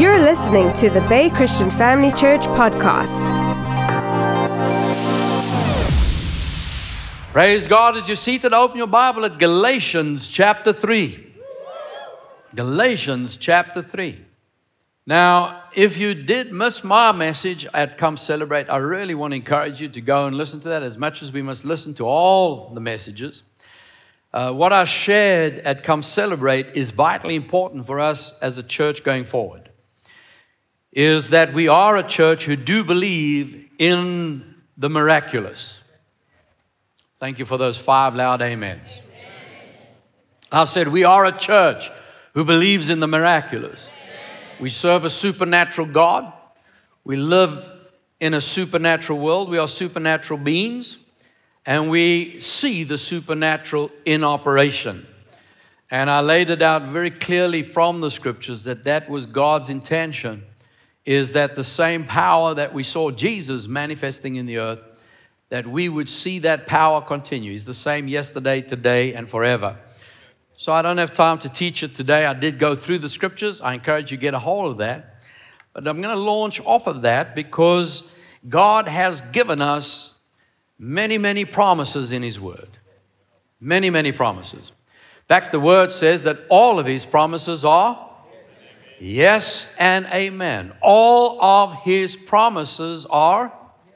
You're listening to the Bay Christian Family Church podcast. Praise God. As you're seated, open your Bible at Galatians chapter 3. Galatians chapter 3. Now, if you did miss my message at Come Celebrate, I really want to encourage you to go and listen to that as much as we must listen to all the messages. What I shared at Come Celebrate is vitally important for us as a church going forward. Is that we are a church who do believe in the miraculous. Thank you for those 5 loud amens. I said we are a church who believes in the miraculous. We serve a supernatural God. We live in a supernatural world. We are supernatural beings. And we see the supernatural in operation. And I laid it out very clearly from the scriptures that was God's intention, is that the same power that we saw Jesus manifesting in the earth, that we would see that power continue. He's the same yesterday, today, and forever. So I don't have time to teach it today. I did go through the scriptures. I encourage you to get a hold of that. But I'm going to launch off of that because God has given us many, many promises in His Word. Many, many promises. In fact, the Word says that all of His promises are yes and amen. All of His promises are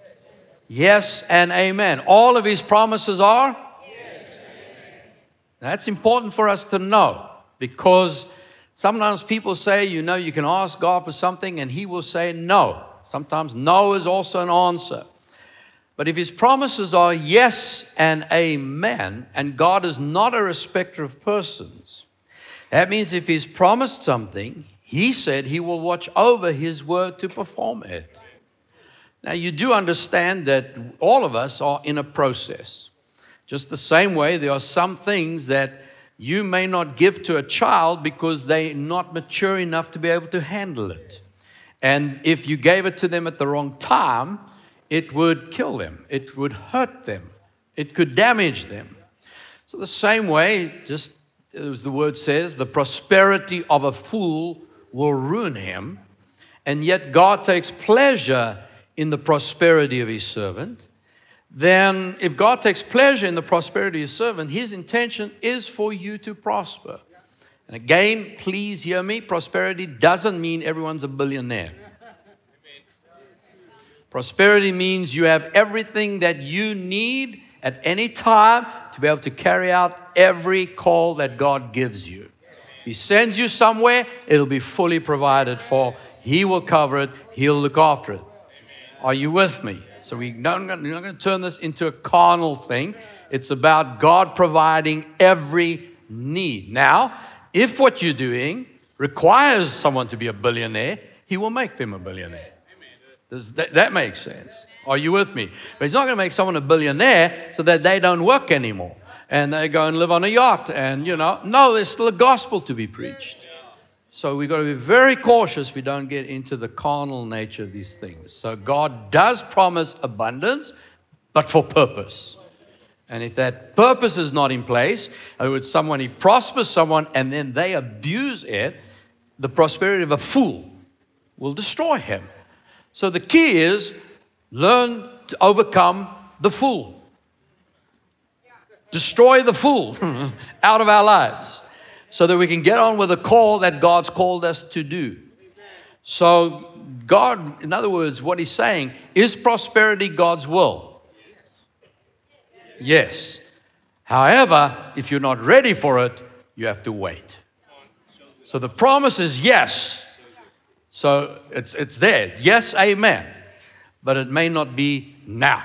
yes and amen. All of His promises are yes and amen. That's important for us to know, because sometimes people say, you know, you can ask God for something and He will say no. Sometimes no is also an answer. But if His promises are yes and amen, and God is not a respecter of persons, that means if He's promised something, He said He will watch over His word to perform it. Now, you do understand that all of us are in a process. Just the same way, there are some things that you may not give to a child because they're not mature enough to be able to handle it. And if you gave it to them at the wrong time, it would kill them. It would hurt them. It could damage them. So the same way, just as the word says, the prosperity of a fool will ruin him. And yet God takes pleasure in the prosperity of His servant. Then if God takes pleasure in the prosperity of His servant, His intention is for you to prosper. And again, please hear me, prosperity doesn't mean everyone's a billionaire. Prosperity means you have everything that you need at any time to be able to carry out every call that God gives you. If He sends you somewhere, it'll be fully provided for. He will cover it. He'll look after it. Are you with me? So we're not going to turn this into a carnal thing. It's about God providing every need. Now, if what you're doing requires someone to be a billionaire, He will make them a billionaire. Does that make sense? Are you with me? But He's not going to make someone a billionaire so that they don't work anymore and they go and live on a yacht and, no, there's still a gospel to be preached. So we've got to be very cautious we don't get into the carnal nature of these things. So God does promise abundance, but for purpose. And if that purpose is not in place, in other words, He prospers someone and then they abuse it, the prosperity of a fool will destroy him. So the key is learn to overcome the fool. Destroy the fool out of our lives so that we can get on with the call that God's called us to do. So God, in other words, what He's saying, is prosperity God's will? Yes. However, if you're not ready for it, you have to wait. So the promise is yes. So it's there. Yes, amen. But it may not be now.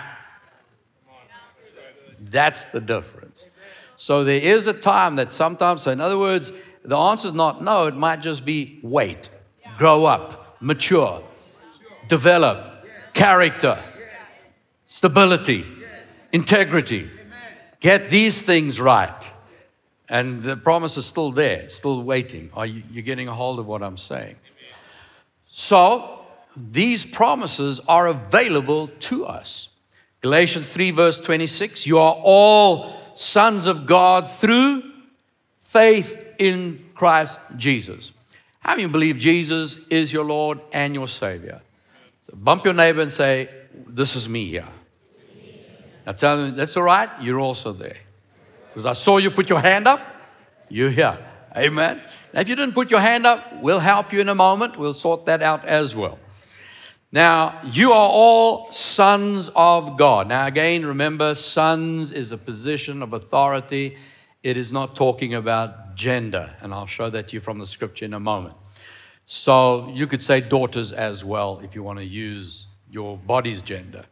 That's the difference. So there is a time that sometimes, so in other words, the answer is not no, it might just be wait, grow up, mature, develop, character, stability, integrity. Get these things right. And the promise is still there, it's still waiting. Are you getting a hold of what I'm saying? So these promises are available to us. Galatians 3 verse 26, you are all sons of God through faith in Christ Jesus. How many believe Jesus is your Lord and your Savior? So bump your neighbor and say, this is me here. Now tell them, that's all right, you're also there. Because I saw you put your hand up, you're here. Amen. Now, if you didn't put your hand up, we'll help you in a moment. We'll sort that out as well. Now, you are all sons of God. Now, again, remember, sons is a position of authority. It is not talking about gender. And I'll show that to you from the scripture in a moment. So you could say daughters as well if you want to use your body's gender.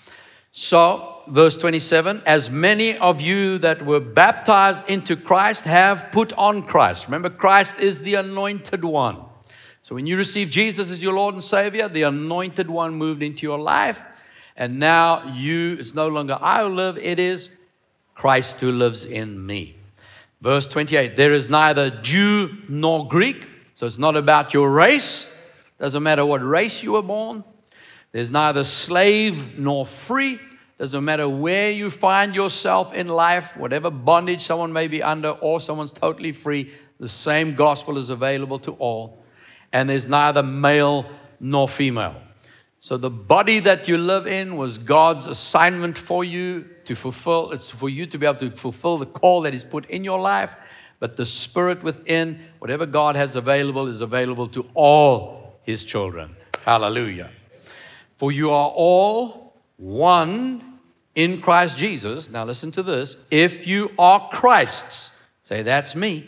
So, verse 27, as many of you that were baptized into Christ have put on Christ. Remember, Christ is the anointed one. So when you receive Jesus as your Lord and Savior, the anointed one moved into your life. And now it's no longer I who live, it is Christ who lives in me. Verse 28, there is neither Jew nor Greek. So it's not about your race. Doesn't matter what race you were born. There's neither slave nor free. Doesn't matter where you find yourself in life, whatever bondage someone may be under or someone's totally free, the same gospel is available to all. And there's neither male nor female. So the body that you live in was God's assignment for you to fulfill. It's for you to be able to fulfill the call that He's put in your life. But the spirit within, whatever God has available, is available to all His children. Hallelujah. For you are all one in Christ Jesus. Now listen to this. If you are Christ's, say that's me,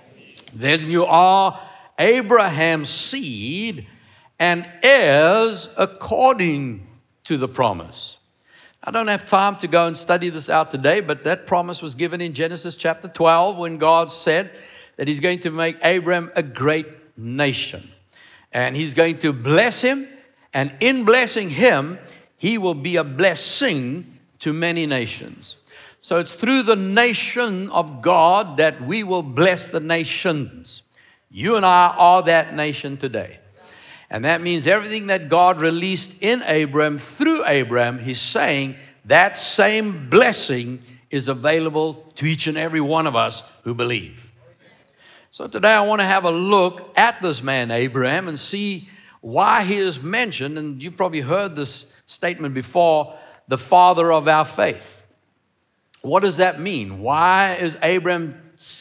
then you are Abraham's seed and heirs according to the promise. I don't have time to go and study this out today, but that promise was given in Genesis chapter 12 when God said that He's going to make Abraham a great nation. And He's going to bless him, and in blessing him, he will be a blessing to many nations. So it's through the nation of God that we will bless the nations. You and I are that nation today. And that means everything that God released in Abraham, through Abraham, He's saying that same blessing is available to each and every one of us who believe. So today I want to have a look at this man Abraham and see why he is mentioned. And you've probably heard this statement before, the father of our faith. What does that mean? Why is Abraham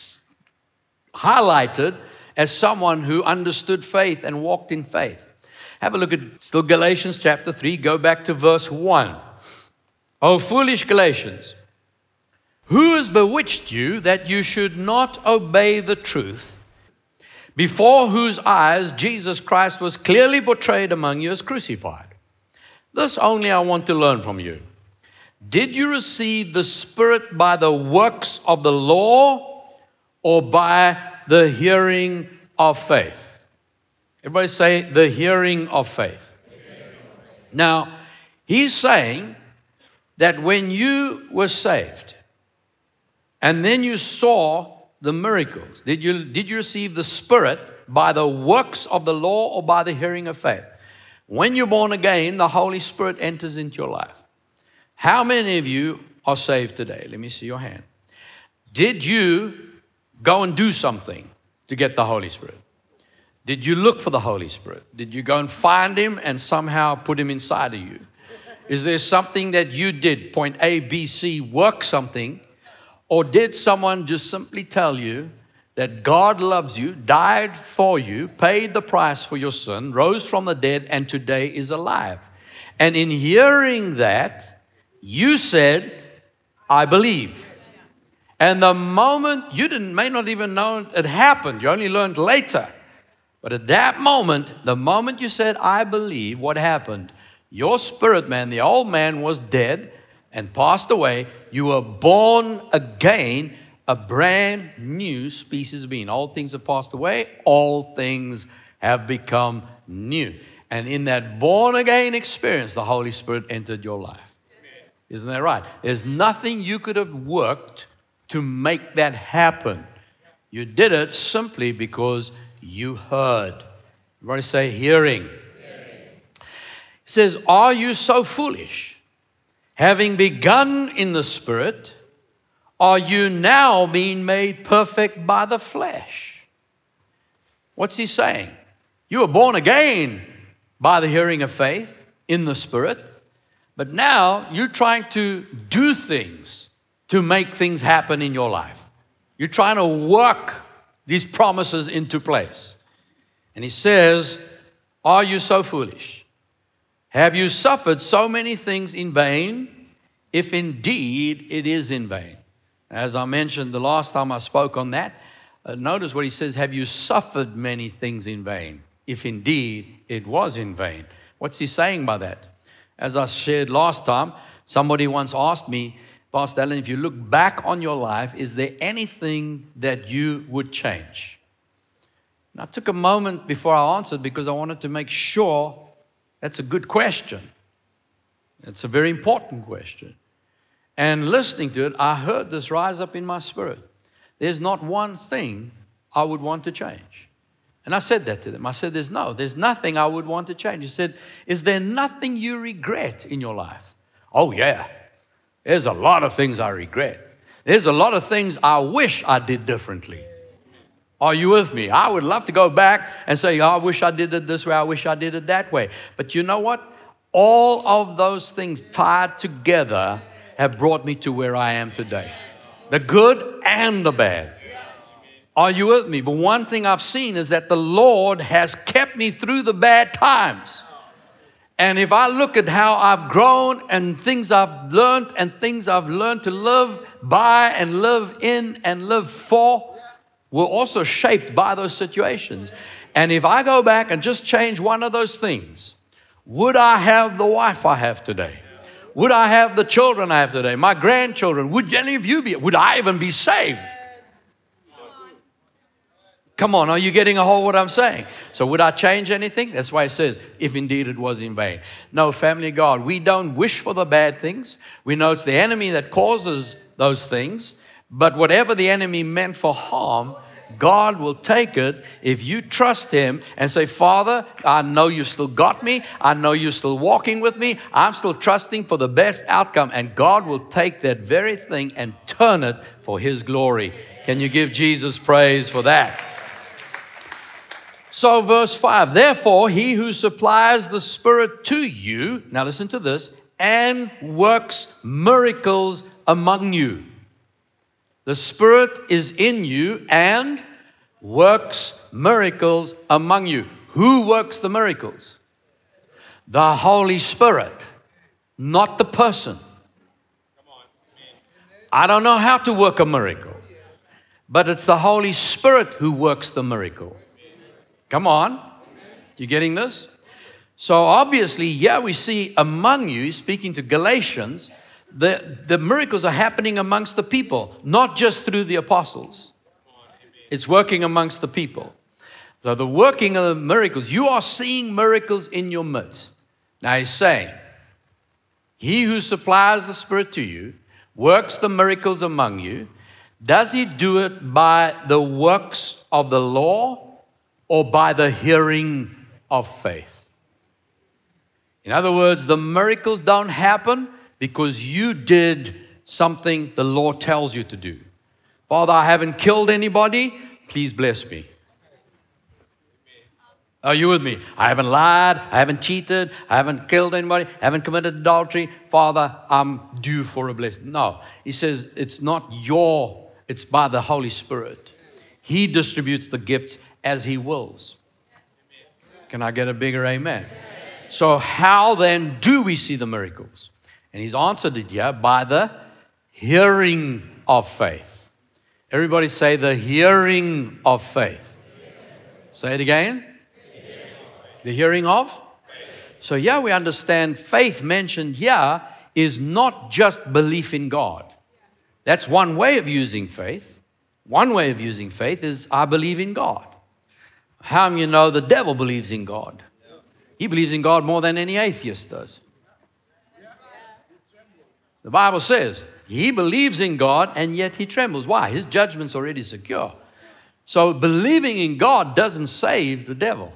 highlighted as someone who understood faith and walked in faith? Have a look at still Galatians chapter 3. Go back to verse 1. O foolish Galatians, who has bewitched you that you should not obey the truth, before whose eyes Jesus Christ was clearly portrayed among you as crucified? This only I want to learn from you. Did you receive the Spirit by the works of the law or by the hearing of faith? Everybody say, the hearing of faith. Now, he's saying that when you were saved and then you saw the miracles, did you receive the Spirit by the works of the law or by the hearing of faith? When you're born again, the Holy Spirit enters into your life. How many of you are saved today? Let me see your hand. Did you go and do something to get the Holy Spirit? Did you look for the Holy Spirit? Did you go and find Him and somehow put Him inside of you? Is there something that you did, point A, B, C, work something? Or did someone just simply tell you that God loves you, died for you, paid the price for your sin, rose from the dead, and today is alive? And in hearing that, you said, I believe. And the moment, you may not even know it happened. You only learned later. But at that moment, the moment you said, I believe, what happened? Your spirit man, the old man, was dead and passed away. You were born again, a brand new species of being. All things have passed away. All things have become new. And in that born again experience, the Holy Spirit entered your life. Isn't that right? There's nothing you could have worked to make that happen. You did it simply because you heard. Everybody say hearing. It says, are you so foolish? Having begun in the Spirit, are you now being made perfect by the flesh? What's he saying? You were born again by the hearing of faith in the Spirit, but now you're trying to do things to make things happen in your life. You're trying to work these promises into place. And he says, are you so foolish? Have you suffered so many things in vain, if indeed it is in vain? As I mentioned the last time I spoke on that, notice what he says, have you suffered many things in vain, if indeed it was in vain? What's he saying by that? As I shared last time, somebody once asked me, Pastor Allen, if you look back on your life, is there anything that you would change? And I took a moment before I answered because I wanted to make sure that's a good question. It's a very important question. And listening to it, I heard this rise up in my spirit. There's not one thing I would want to change. And I said that to them. I said, there's nothing I would want to change. He said, is there nothing you regret in your life? Oh, yeah. There's a lot of things I regret. There's a lot of things I wish I did differently. Are you with me? I would love to go back and say, oh, I wish I did it this way. I wish I did it that way. But you know what? All of those things tied together have brought me to where I am today. The good and the bad. Are you with me? But one thing I've seen is that the Lord has kept me through the bad times. And if I look at how I've grown and things I've learned and things I've learned to live by and live in and live for, were also shaped by those situations. And if I go back and just change one of those things, would I have the wife I have today? Would I have the children I have today? My grandchildren? Would any of you be? Would I even be saved? Come on, are you getting a hold of what I'm saying? So would I change anything? That's why it says, if indeed it was in vain. No, family of God, we don't wish for the bad things. We know it's the enemy that causes those things. But whatever the enemy meant for harm, God will take it if you trust Him and say, Father, I know you still got me. I know you're still walking with me. I'm still trusting for the best outcome. And God will take that very thing and turn it for His glory. Can you give Jesus praise for that? So verse 5, therefore he who supplies the Spirit to you, now listen to this, and works miracles among you. The Spirit is in you and works miracles among you. Who works the miracles? The Holy Spirit, not the person. I don't know how to work a miracle, but it's the Holy Spirit who works the miracle. Come on. You getting this? So obviously, yeah, we see among you, speaking to Galatians, the miracles are happening amongst the people, not just through the apostles. It's working amongst the people. So the working of the miracles, you are seeing miracles in your midst. Now he's saying, he who supplies the Spirit to you, works the miracles among you. Does he do it by the works of the law or by the hearing of faith? In other words, the miracles don't happen because you did something the law tells you to do. Father, I haven't killed anybody. Please bless me. Are you with me? I haven't lied. I haven't cheated. I haven't killed anybody. I haven't committed adultery. Father, I'm due for a blessing. No, he says it's not it's by the Holy Spirit. He distributes the gifts as He wills. Can I get a bigger amen? So how then do we see the miracles? And he's answered it here by the hearing of faith. Everybody say the hearing of faith. Say it again. The hearing of faith. So yeah, we understand faith mentioned here is not just belief in God. That's one way of using faith. One way of using faith is I believe in God. How do you know the devil believes in God? He believes in God more than any atheist does. The Bible says he believes in God and yet he trembles. Why? His judgment's already secure. So believing in God doesn't save the devil.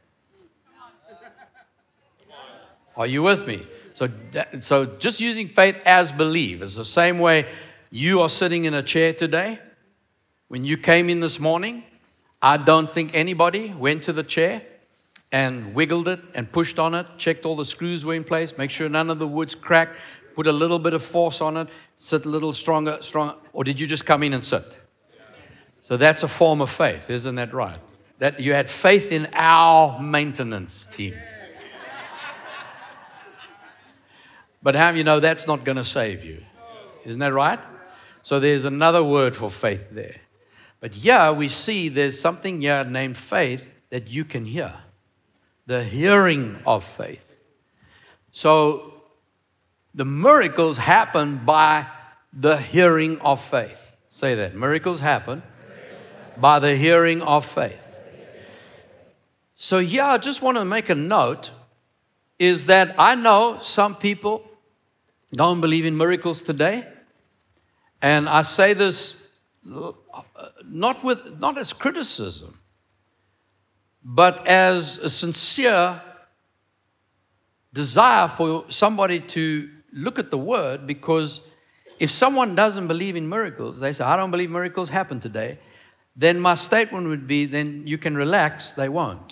Are you with me? So just using faith as believe is the same way you are sitting in a chair today. When you came in this morning, I don't think anybody went to the chair and wiggled it and pushed on it, checked all the screws were in place, make sure none of the wood's cracked, put a little bit of force on it, sit a little stronger, or did you just come in and sit? So that's a form of faith, isn't that right? That you had faith in our maintenance team. But how you know that's not going to save you? Isn't that right? So there's another word for faith there. But here we see there's something here named faith that you can hear. The hearing of faith. So the miracles happen by the hearing of faith. Say that. Miracles happen by the hearing of faith. So here I just want to make a note is that I know some people don't believe in miracles today. And I say this not as criticism, but as a sincere desire for somebody to look at the word, because if someone doesn't believe in miracles, they say, I don't believe miracles happen today, then my statement would be, then you can relax, they won't.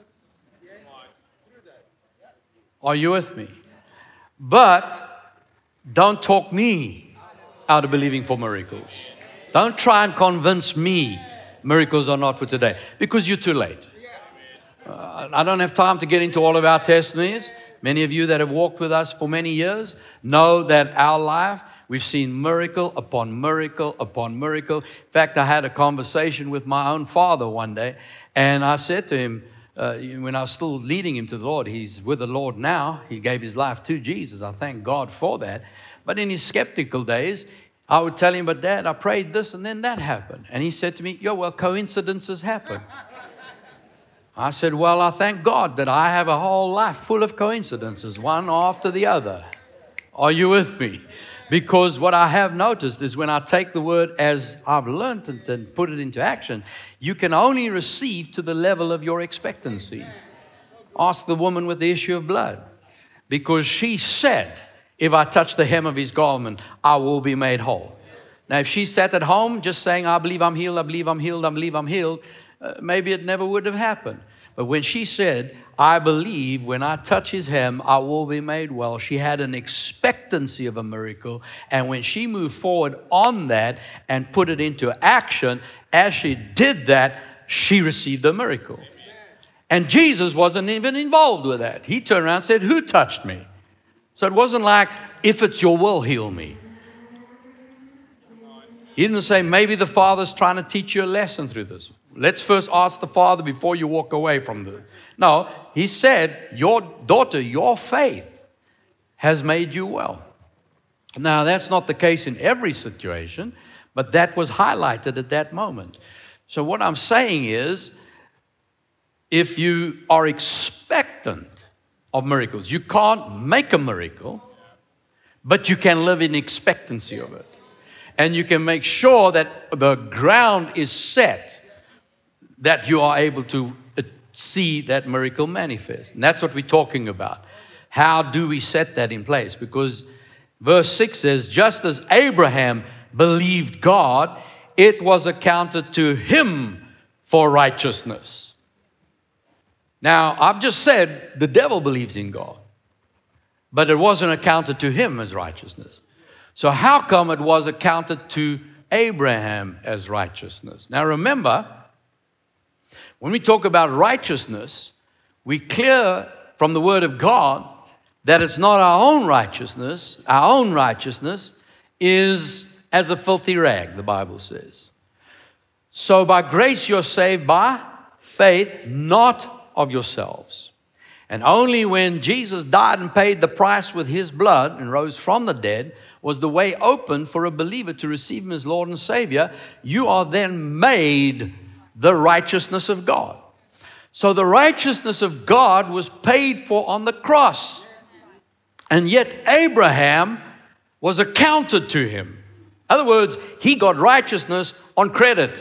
Are you with me? But don't talk me out of believing for miracles. Don't try and convince me miracles are not for today, because you're too late. I don't have time to get into all of our testimonies. Many of you that have walked with us for many years know that our life, we've seen miracle upon miracle upon miracle. In fact, I had a conversation with my own father one day, and I said to him, when I was still leading him to the Lord, he's with the Lord now. He gave his life to Jesus. I thank God for that. But in his skeptical days, I would tell him, but Dad, I prayed this and then that happened. And he said to me, well, coincidences happen. I said, well, I thank God that I have a whole life full of coincidences, one after the other. Are you with me? Because what I have noticed is when I take the word as I've learned and put it into action, you can only receive to the level of your expectancy. Ask the woman with the issue of blood. Because she said, if I touch the hem of his garment, I will be made whole. Now, if she sat at home just saying, I believe I'm healed, I believe I'm healed, I believe I'm healed, maybe it never would have happened. But when she said, I believe when I touch his hem, I will be made well, she had an expectancy of a miracle. And when she moved forward on that and put it into action, as she did that, she received a miracle. And Jesus wasn't even involved with that. He turned around and said, who touched me? So it wasn't like, if it's your will, heal me. He didn't say, maybe the Father's trying to teach you a lesson through this. Let's first ask the Father before you walk away from this. No, he said, your daughter, your faith has made you well. Now, that's not the case in every situation, but that was highlighted at that moment. So what I'm saying is, if you are expectant of miracles, you can't make a miracle, but you can live in expectancy of it. And you can make sure that the ground is set that you are able to see that miracle manifest. And that's what we're talking about. How do we set that in place? Because verse 6 says, just as Abraham believed God, it was accounted to him for righteousness. Now, I've just said the devil believes in God, but it wasn't accounted to him as righteousness. So how come it was accounted to Abraham as righteousness? Now remember, when we talk about righteousness, we clear from the Word of God that it's not our own righteousness. Our own righteousness is as a filthy rag, the Bible says. So by grace you're saved by faith, not of yourselves. And only when Jesus died and paid the price with his blood and rose from the dead was the way open for a believer to receive him as Lord and Savior. You are then made the righteousness of God. So the righteousness of God was paid for on the cross. And yet Abraham was accounted to him. In other words, he got righteousness on credit.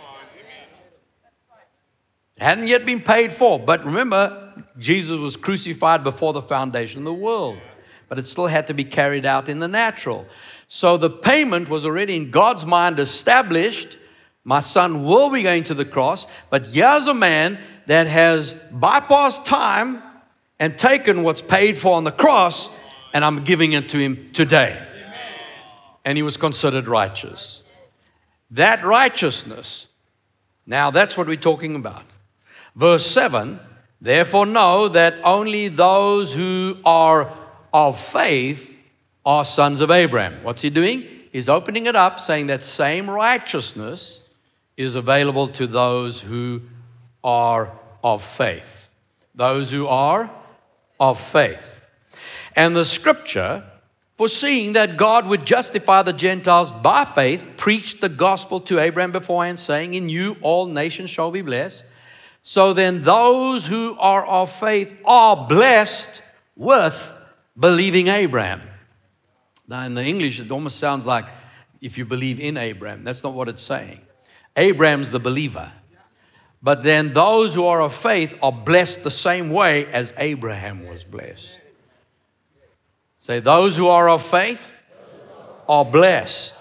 It hadn't yet been paid for. But remember, Jesus was crucified before the foundation of the world. But it still had to be carried out in the natural. So the payment was already in God's mind established. My son will be going to the cross, but here's a man that has bypassed time and taken what's paid for on the cross, and I'm giving it to him today. And he was considered righteous. That righteousness, now that's what we're talking about. Verse 7, therefore know that only those who are of faith are sons of Abraham. What's he doing? He's opening it up, saying that same righteousness is available to those who are of faith. Those who are of faith. And the scripture, foreseeing that God would justify the Gentiles by faith, preached the gospel to Abraham beforehand, saying, in you all nations shall be blessed. So then those who are of faith are blessed with believing Abraham. Now in the English, it almost sounds like if you believe in Abraham. That's not what it's saying. Abraham's the believer. But then those who are of faith are blessed the same way as Abraham was blessed. Say, those who are of faith are blessed.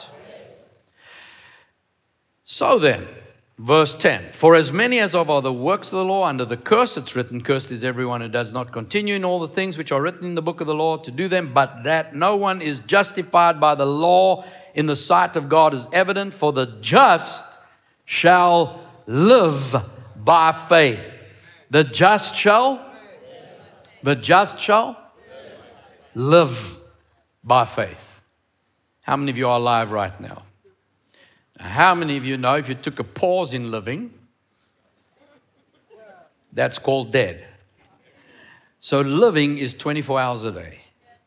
So then, verse 10, for as many as are the works of the law under the curse, it's written, cursed is everyone who does not continue in all the things which are written in the book of the law to do them, but that no one is justified by the law in the sight of God is evident, for the just shall live by faith. The just shall live by faith. How many of you are alive right now? How many of you know if you took a pause in living, that's called dead? So living is 24 hours a day.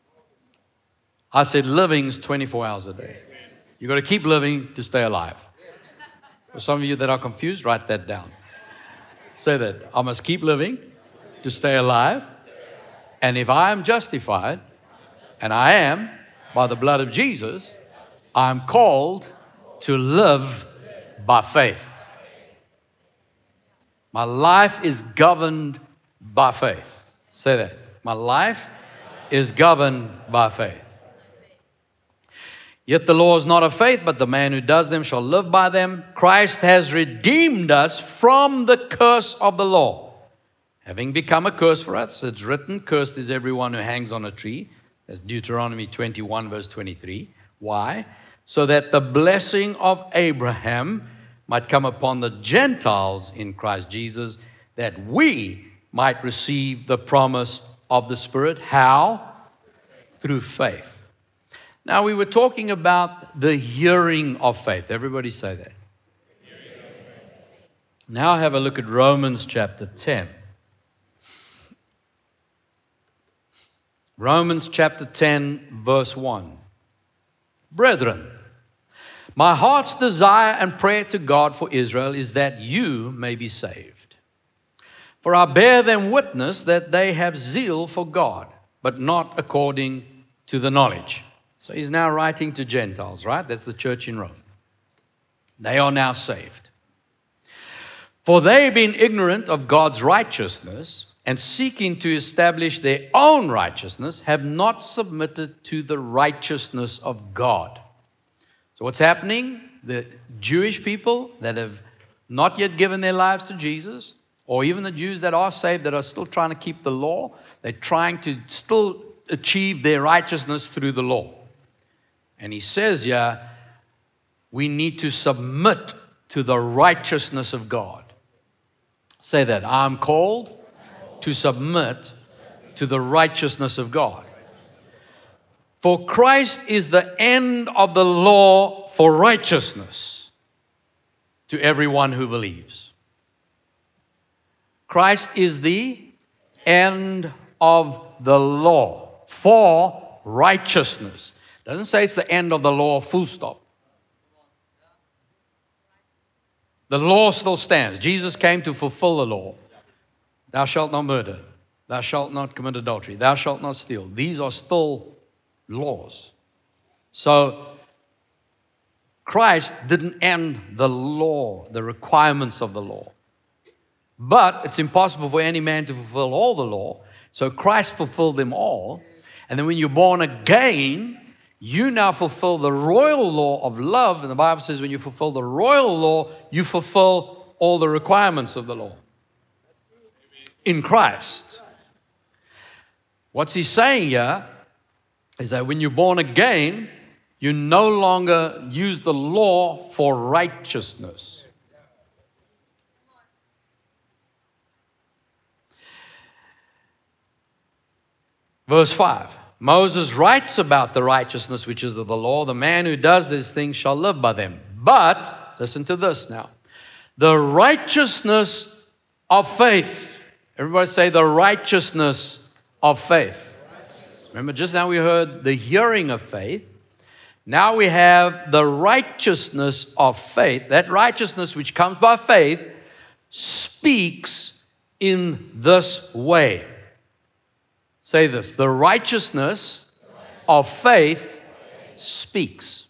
I said living is 24 hours a day. You've got to keep living to stay alive. For some of you that are confused, write that down. Say that. I must keep living to stay alive. And if I am justified, and I am, by the blood of Jesus, I'm called to live by faith. My life is governed by faith. Say that. My life is governed by faith. Yet the law is not of faith, but the man who does them shall live by them. Christ has redeemed us from the curse of the law, having become a curse for us. It's written, cursed is everyone who hangs on a tree. That's Deuteronomy 21, verse 23. Why? So that the blessing of Abraham might come upon the Gentiles in Christ Jesus, that we might receive the promise of the Spirit. How? Through faith. Now, we were talking about the hearing of faith. Everybody say that. Now have a look at Romans chapter 10. Romans chapter 10, verse 1. Brethren, my heart's desire and prayer to God for Israel is that you may be saved. For I bear them witness that they have zeal for God, but not according to the knowledge. So he's now writing to Gentiles, right? That's the church in Rome. They are now saved. For they, being ignorant of God's righteousness and seeking to establish their own righteousness, have not submitted to the righteousness of God. So what's happening? The Jewish people that have not yet given their lives to Jesus, or even the Jews that are saved that are still trying to keep the law, they're trying to still achieve their righteousness through the law. And he says here, we need to submit to the righteousness of God. Say that. I'm called to submit to the righteousness of God. For Christ is the end of the law for righteousness to everyone who believes. Christ is the end of the law for righteousness. Doesn't say it's the end of the law, full stop. The law still stands. Jesus came to fulfill the law. Thou shalt not murder. Thou shalt not commit adultery. Thou shalt not steal. These are still laws. So Christ didn't end the law, the requirements of the law. But it's impossible for any man to fulfill all the law. So Christ fulfilled them all. And then when you're born again, You now fulfill the royal law of love. And the Bible says when you fulfill the royal law, you fulfill all the requirements of the law in Christ. What's he saying here is that when you're born again, you no longer use the law for righteousness. Verse 5. Moses writes about the righteousness which is of the law. The man who does these things shall live by them. But, listen to this now. The righteousness of faith. Everybody say the righteousness of faith. Remember, just now we heard the hearing of faith. Now we have the righteousness of faith. That righteousness which comes by faith speaks in this way. Say this, the righteousness of faith speaks.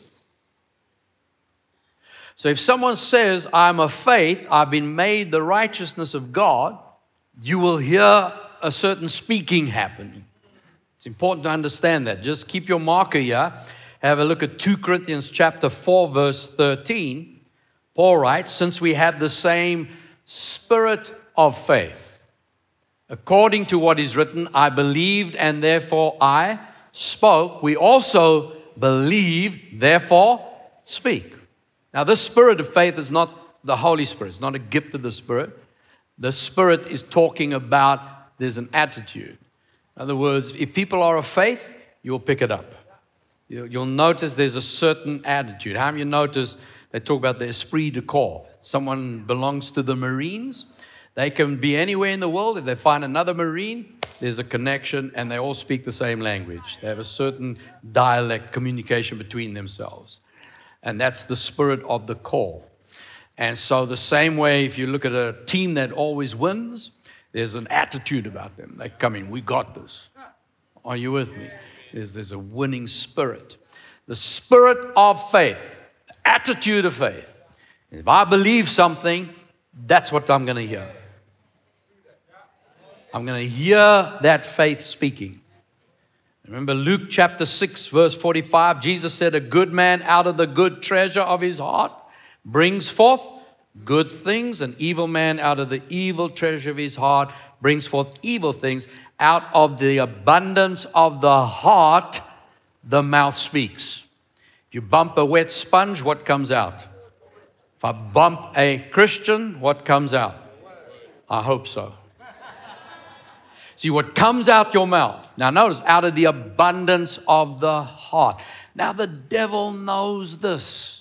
So if someone says, I'm of faith, I've been made the righteousness of God, you will hear a certain speaking happening. It's important to understand that. Just keep your marker here. Have a look at 2 Corinthians chapter 4, verse 13. Paul writes, since we have the same spirit of faith, according to what is written, I believed and therefore I spoke. We also believe, therefore speak. Now, this spirit of faith is not the Holy Spirit. It's not a gift of the Spirit. The Spirit is talking about there's an attitude. In other words, if people are of faith, you'll pick it up. You'll notice there's a certain attitude. How many of you notice they talk about the esprit de corps? Someone belongs to the Marines. They can be anywhere in the world. If they find another Marine, there's a connection and they all speak the same language. They have a certain dialect communication between themselves. And that's the spirit of the corps. And so the same way, if you look at a team that always wins, there's an attitude about them. They come in, we got this. Are you with me? There's a winning spirit. The spirit of faith, the attitude of faith. If I believe something, that's what I'm going to hear. I'm going to hear that faith speaking. Remember Luke chapter 6, verse 45, Jesus said, a good man out of the good treasure of his heart brings forth good things. An evil man out of the evil treasure of his heart brings forth evil things. Out of the abundance of the heart, the mouth speaks. If you bump a wet sponge, what comes out? If I bump a Christian, what comes out? I hope so. See, what comes out your mouth. Now notice, out of the abundance of the heart. Now the devil knows this.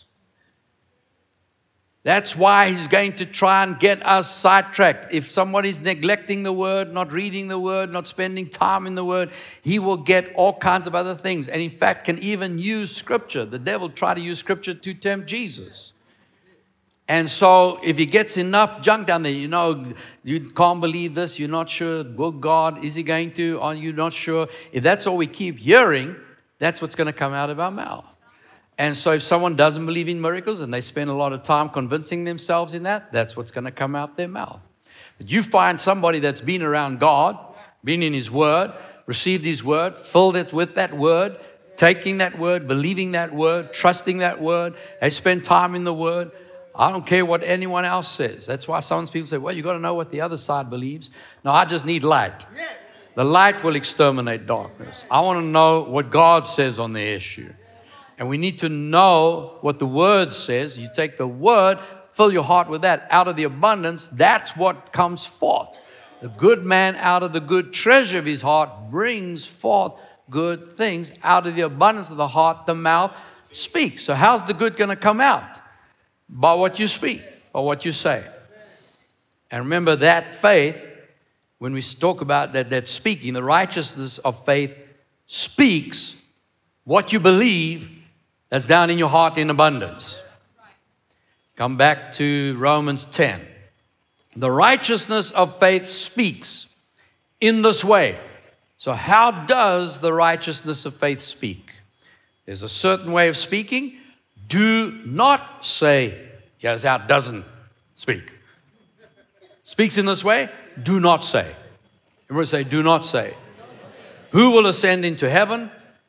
That's why he's going to try and get us sidetracked. If somebody's neglecting the word, not reading the word, not spending time in the word, he will get all kinds of other things. And in fact, can even use scripture. The devil tried to use scripture to tempt Jesus. And so if he gets enough junk down there, you can't believe this, you're not sure, will God, is he going to, are you not sure? If that's all we keep hearing, that's what's going to come out of our mouth. And so if someone doesn't believe in miracles and they spend a lot of time convincing themselves in that, that's what's going to come out their mouth. But you find somebody that's been around God, been in his word, received his word, filled it with that word, taking that word, believing that word, trusting that word, they spend time in the word. I don't care what anyone else says. That's why some people say, well, you got to know what the other side believes. No, I just need light. Yes. The light will exterminate darkness. I want to know what God says on the issue. And we need to know what the word says. You take the word, fill your heart with that. Out of the abundance, that's what comes forth. The good man out of the good treasure of his heart brings forth good things. Out of the abundance of the heart, the mouth speaks. So how's the good going to come out? By what you speak, by what you say. And remember that faith, when we talk about that speaking, the righteousness of faith speaks what you believe that's down in your heart in abundance. Come back to Romans 10. The righteousness of faith speaks in this way. So how does the righteousness of faith speak? There's a certain way of speaking. Do not say, here's how it doesn't speak. Speaks in this way, do not say. Everybody say, do not say. Who will ascend into heaven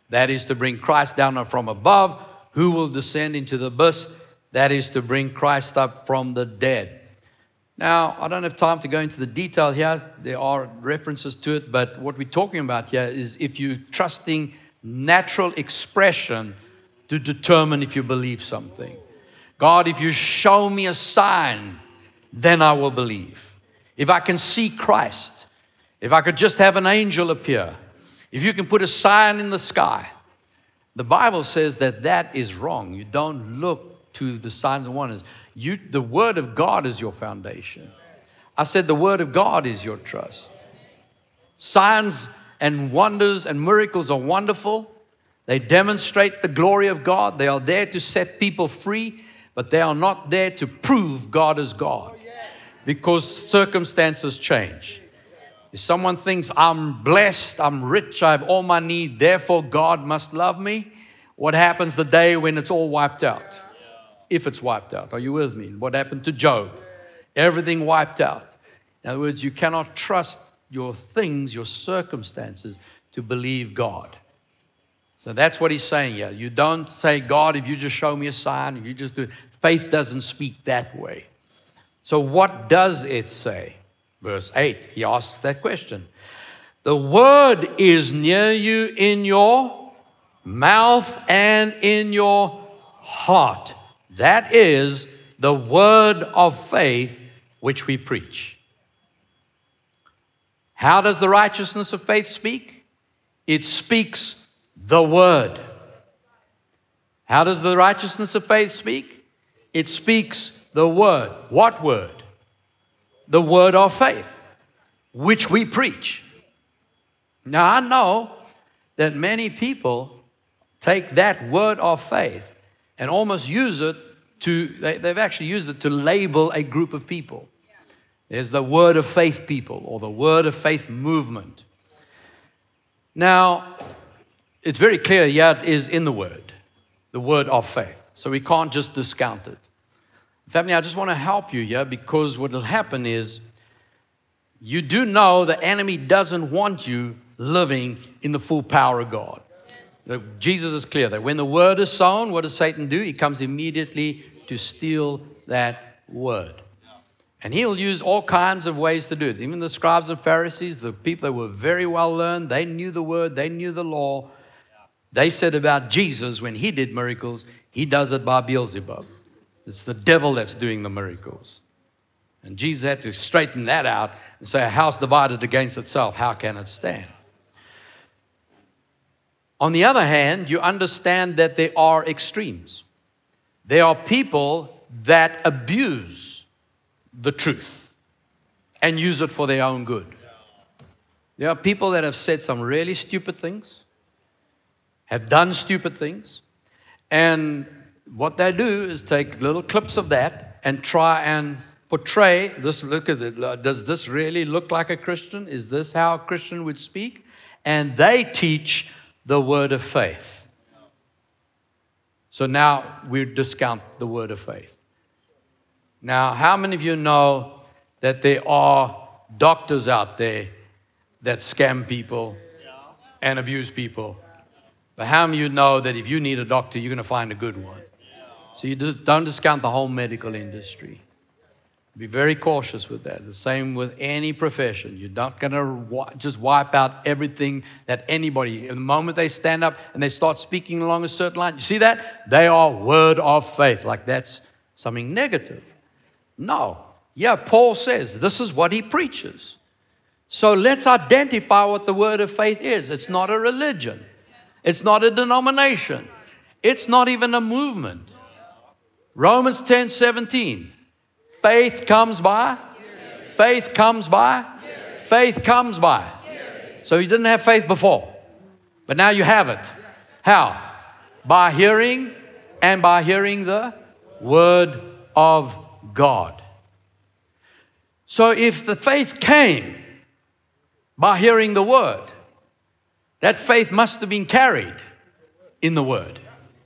That is to bring Christ down from above. Who will descend into the abyss? That is to bring Christ up from the dead. Now, I don't have time to go into the detail here. There are references to it, but what we're talking about here is if you're trusting natural expression to determine if you believe something. God, if you show me a sign, then I will believe. If I can see Christ, if I could just have an angel appear, if you can put a sign in the sky, the Bible says that that is wrong. You don't look to the signs and wonders. The Word of God is your foundation. I said the Word of God is your trust. Signs and wonders and miracles are wonderful. They demonstrate the glory of God. They are there to set people free, but they are not there to prove God is God, because circumstances change. If someone thinks, I'm blessed, I'm rich, I have all my need, therefore God must love me, what happens the day when it's all wiped out? If it's wiped out. Are you with me? What happened to Job? Everything wiped out. In other words, you cannot trust your things, your circumstances, to believe God. So that's what he's saying here. You don't say, God, if you just show me a sign, if you just do it. Faith doesn't speak that way. So what does it say? Verse 8, he asks that question. The word is near you in your mouth and in your heart. That is the word of faith which we preach. How does the righteousness of faith speak? It speaks the word. How does the righteousness of faith speak? It speaks the word. What word? The word of faith, which we preach. Now, I know that many people take that word of faith and almost use it they've actually used it to label a group of people. There's the word of faith people or the word of faith movement. Now, it's very clear, it is in the word of faith. So we can't just discount it. Family, I just want to help you here, because what will happen is you do know the enemy doesn't want you living in the full power of God. Jesus is clear that when the word is sown, what does Satan do? He comes immediately to steal that word. And he'll use all kinds of ways to do it. Even the scribes and Pharisees, the people that were very well learned, they knew the word, they knew the law. They said about Jesus, when he did miracles, he does it by Beelzebub. It's the devil that's doing the miracles. And Jesus had to straighten that out and say, a house divided against itself, how can it stand? On the other hand, you understand that there are extremes. There are people that abuse the truth and use it for their own good. There are people that have said some really stupid things, have done stupid things, and what they do is take little clips of that and try and portray this. Look at it. Does this really look like a Christian? Is this how a Christian would speak? And they teach the word of faith. So now we discount the word of faith. Now, how many of you know that there are doctors out there that scam people and abuse people? But how many of you know that if you need a doctor, you're going to find a good one? So you just don't discount the whole medical industry. Be very cautious with that. The same with any profession. You're not going to just wipe out everything that anybody, the moment they stand up and they start speaking along a certain line, you see that? They are word of faith. Like that's something negative. No. Yeah, Paul says this is what he preaches. So let's identify what the word of faith is. It's not a religion. It's not a denomination. It's not even a movement. Romans 10:17. Faith comes by. Faith comes by. Faith comes by. So you didn't have faith before, but now you have it. How? By hearing, and by hearing the word of God. So if the faith came by hearing the word, that faith must have been carried in the word.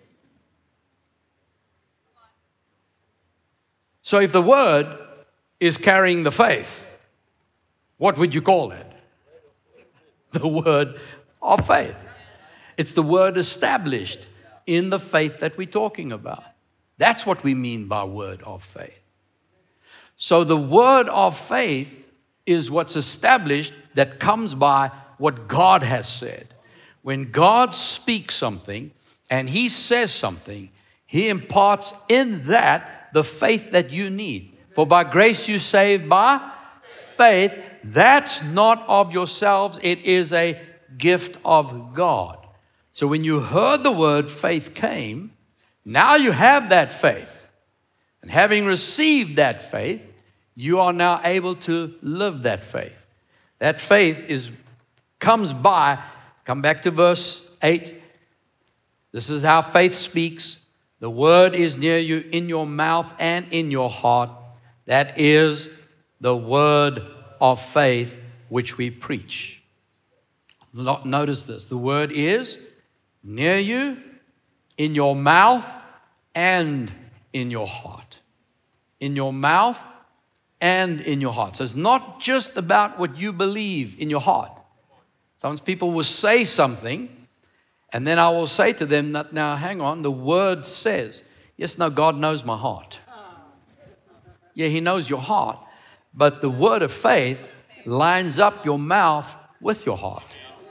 So if the word is carrying the faith, what would you call it? The word of faith. It's the word established in the faith that we're talking about. That's what we mean by word of faith. So the word of faith is what's established that comes by what God has said. When God speaks something and He says something, He imparts in that the faith that you need. For by grace you saved by faith. That's not of yourselves. It is a gift of God. So when you heard the word, faith came. Now you have that faith. And having received that faith, you are now able to live that faith. That faith comes by, come back to verse 8. This is how faith speaks. The word is near you, in your mouth and in your heart. That is the word of faith which we preach. Notice this. The word is near you, in your mouth and in your heart. In your mouth and in your heart. So it's not just about what you believe in your heart. Sometimes people will say something, and then I will say to them, now hang on, the word says, yes, no, God knows my heart. Yeah, He knows your heart. But the word of faith lines up your mouth with your heart.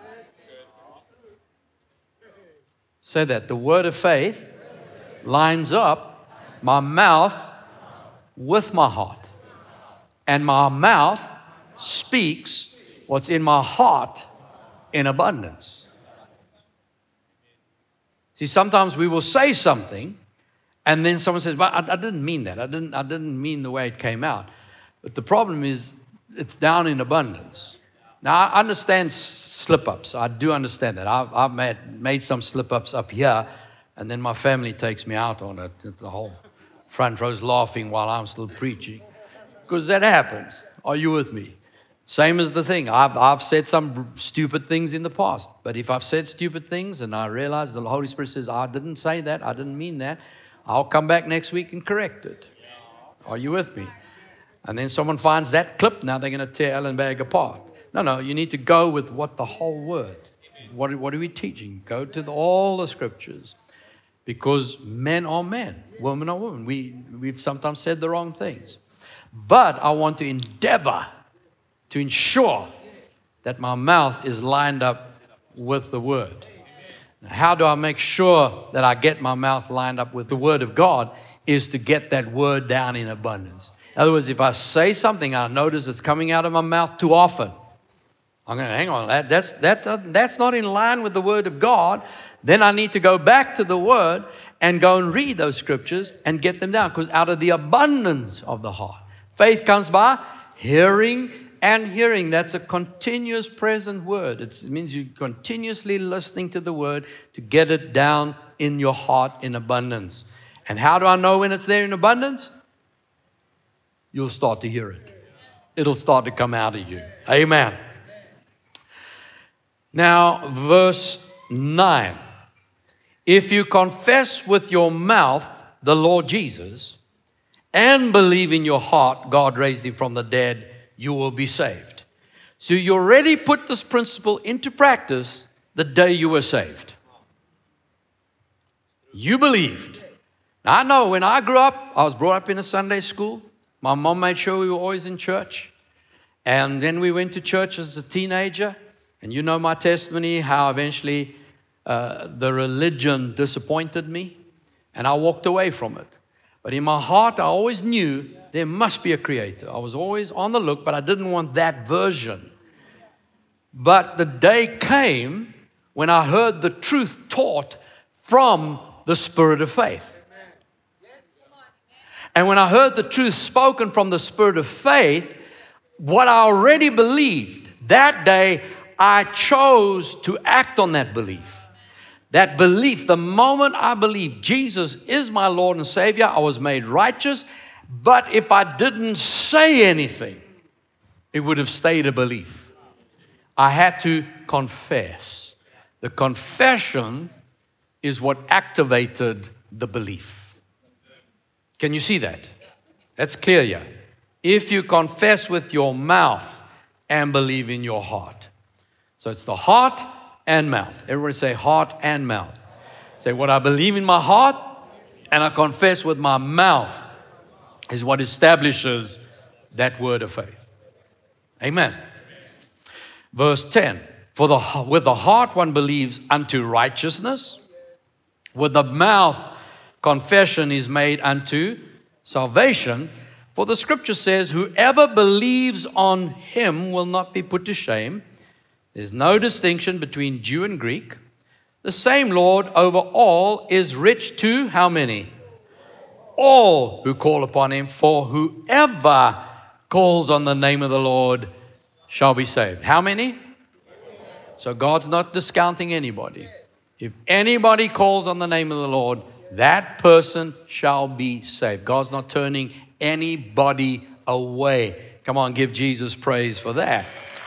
Say that. The word of faith lines up my mouth with my heart. And my mouth speaks what's in my heart in abundance. See, sometimes we will say something, and then someone says, "But I didn't mean that. I didn't mean the way it came out." But the problem is, it's down in abundance. Now, I understand slip-ups. I do understand that. I've made some slip-ups up here, and then my family takes me out on it. The whole front row's laughing while I'm still preaching. Because that happens. Are you with me? Same as the thing. I've said some stupid things in the past. But if I've said stupid things and I realize the Holy Spirit says, I didn't say that, I didn't mean that, I'll come back next week and correct it. Are you with me? And then someone finds that clip, now they're going to tear Ellenberg apart. No, you need to go with what the whole word. What are we teaching? Go to all the scriptures. Because men are men, women are women. We've sometimes said the wrong things. But I want to endeavor to ensure that my mouth is lined up with the word. Now, how do I make sure that I get my mouth lined up with the word of God? Is to get that word down in abundance. In other words, if I say something, I notice it's coming out of my mouth too often. I'm going to hang on. That's not in line with the word of God. Then I need to go back to the word and go and read those scriptures and get them down. Because out of the abundance of the heart, faith comes by hearing and hearing. That's a continuous present word. It means you're continuously listening to the word to get it down in your heart in abundance. And how do I know when it's there in abundance? You'll start to hear it. It'll start to come out of you. Amen. Now, verse 9. If you confess with your mouth the Lord Jesus and believe in your heart God raised Him from the dead, you will be saved. So you already put this principle into practice the day you were saved. You believed. Now, I know when I grew up, I was brought up in a Sunday school. My mom made sure we were always in church. And then we went to church as a teenager. And you know my testimony, how eventually the religion disappointed me. And I walked away from it. But in my heart, I always knew there must be a creator. I was always on the look, but I didn't want that version. But the day came when I heard the truth taught from the spirit of faith. And when I heard the truth spoken from the spirit of faith, what I already believed, that day I chose to act on that belief. That belief, the moment I believed Jesus is my Lord and Savior, I was made righteous. But if I didn't say anything, it would have stayed a belief. I had to confess. The confession is what activated the belief. Can you see that? That's clear here. If you confess with your mouth and believe in your heart. So it's the heart and mouth. Everybody say heart and mouth. Say, what I believe in my heart and I confess with my mouth is what establishes that word of faith. Amen. Verse 10, with the heart one believes unto righteousness, with the mouth confession is made unto salvation. For the scripture says, whoever believes on him will not be put to shame. There's no distinction between Jew and Greek. The same Lord over all is rich to how many? All who call upon him, for whoever calls on the name of the Lord shall be saved. How many? So God's not discounting anybody. If anybody calls on the name of the Lord, that person shall be saved. God's not turning anybody away. Come on, give Jesus praise for that.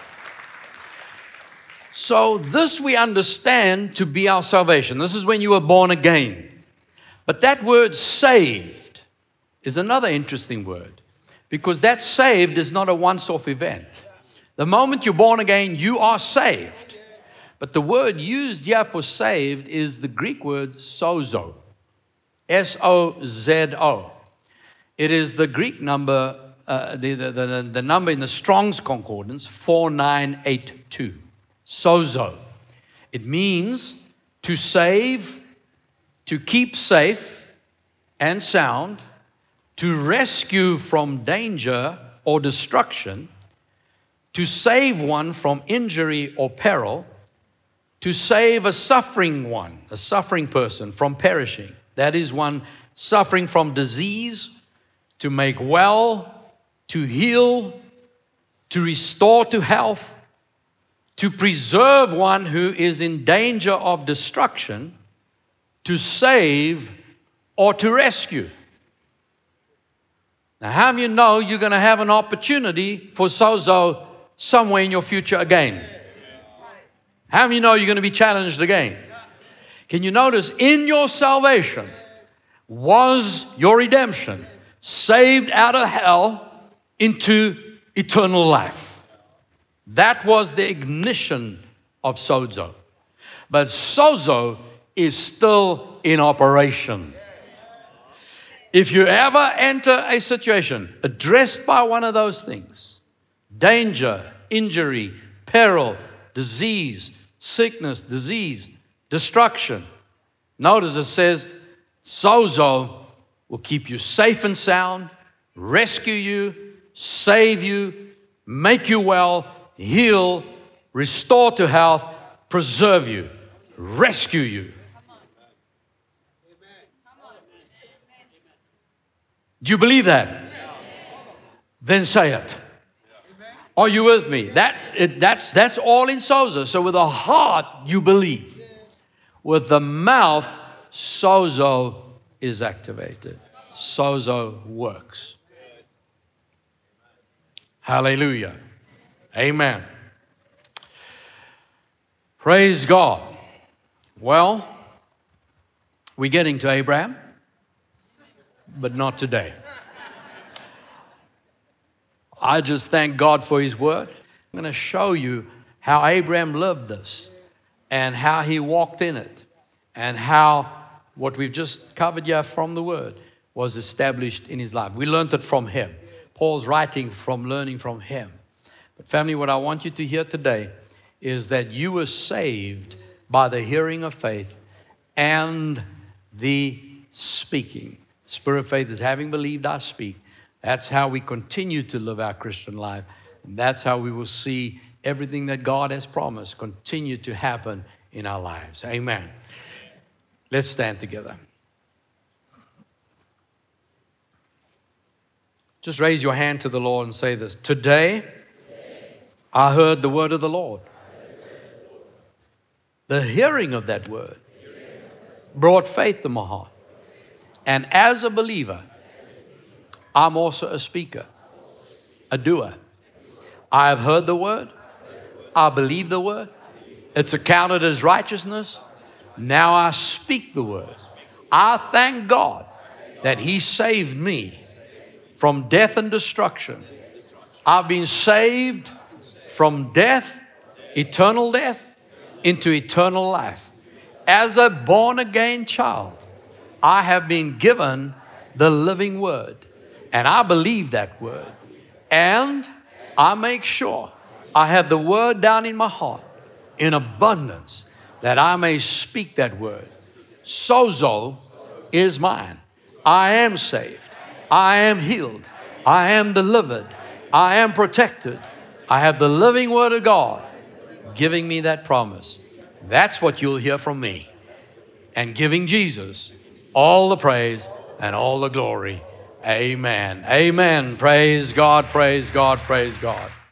So this we understand to be our salvation. This is when you were born again. But that word saved is another interesting word, because that saved is not a once-off event. The moment you're born again, you are saved. But the word used here for saved is the Greek word sozo. S-O-Z-O. It is the Greek number, the number in the Strong's Concordance, 4982. Sozo. It means to save, to keep safe and sound, to rescue from danger or destruction, to save one from injury or peril, to save a suffering person from perishing. That is one suffering from disease, to make well, to heal, to restore to health, to preserve one who is in danger of destruction, to save or to rescue. Now, how do you know you're going to have an opportunity for sozo somewhere in your future again? How do you know you're going to be challenged again? Can you notice in your salvation was your redemption, saved out of hell into eternal life? That was the ignition of sozo. But sozo is still in operation. If you ever enter a situation addressed by one of those things, danger, injury, peril, disease, sickness, disease, destruction, notice it says sozo will keep you safe and sound, rescue you, save you, make you well, heal, restore to health, preserve you, rescue you. Do you believe that? Then say it. Are you with me? That's all in sozo. So with the heart you believe. With the mouth, sozo is activated. Sozo works. Hallelujah. Amen. Praise God. Well, we're getting to Abraham, but not today. I just thank God for His word. I'm going to show you how Abraham lived this and how he walked in it and how what we've just covered here from the word was established in his life. We learned it from him. Paul's writing from learning from him. But family, what I want you to hear today is that you were saved by the hearing of faith and the speaking. Spirit of faith is having believed, I speak. That's how we continue to live our Christian life. And that's how we will see everything that God has promised continue to happen in our lives. Amen. Let's stand together. Just raise your hand to the Lord and say this. Today, I heard the word of the Lord. The hearing of that word brought faith to my heart. And as a believer, I'm also a speaker, a doer. I have heard the word. I believe the word. It's accounted as righteousness. Now I speak the word. I thank God that He saved me from death and destruction. I've been saved from death, eternal death, into eternal life. As a born-again child, I have been given the living word, and I believe that word. And I make sure I have the word down in my heart in abundance that I may speak that word. Sozo is mine. I am saved. I am healed. I am delivered. I am protected. I have the living word of God giving me that promise. That's what you'll hear from me. And giving Jesus all the praise and all the glory. Amen. Amen. Praise God, praise God, praise God.